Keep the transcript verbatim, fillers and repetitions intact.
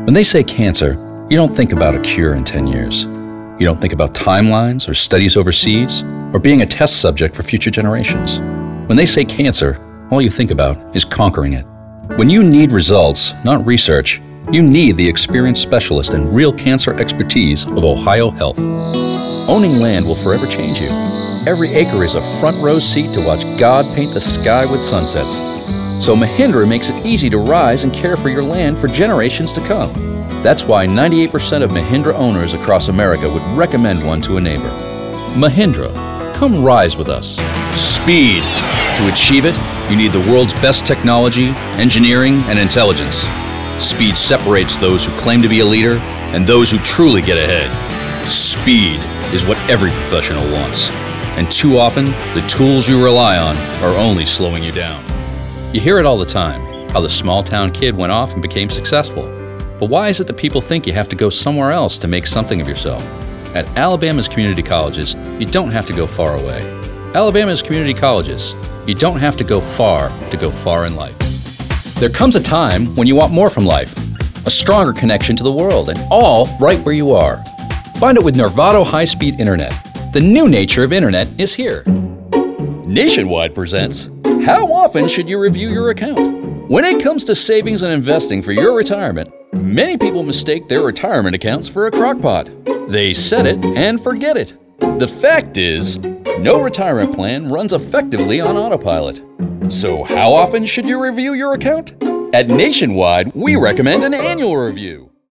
When they say cancer, you don't think about a cure in ten years. You don't think about timelines or studies overseas or being a test subject for future generations. When they say cancer, all you think about is conquering it. When you need results, not research, you need the experienced specialist and real cancer expertise of Ohio Health. Owning land will forever change you. Every acre is a front row seat to watch God paint the sky with sunsets. So Mahindra makes it easy to rise and care for your land for generations to come. That's why ninety-eight percent of Mahindra owners across America would recommend one to a neighbor. Mahindra, come rise with us. Speed. To achieve it, you need the world's best technology, engineering, and intelligence. Speed separates those who claim to be a leader and those who truly get ahead. Speed is what every professional wants. And too often, the tools you rely on are only slowing you down. You hear it all the time, how the small-town kid went off and became successful. But why is it that people think you have to go somewhere else to make something of yourself? At Alabama's community colleges, you don't have to go far away. Alabama's community colleges, you don't have to go far to go far in life. There comes a time when you want more from life, a stronger connection to the world, and all right where you are. Find it with Nervato High-Speed Internet. The new nature of Internet is here. Nationwide presents, How Often Should You Review Your Account? When it comes to savings and investing for your retirement, many people mistake their retirement accounts for a crockpot. They set it and forget it. The fact is, no retirement plan runs effectively on autopilot. So how often should you review your account? At Nationwide, we recommend an annual review.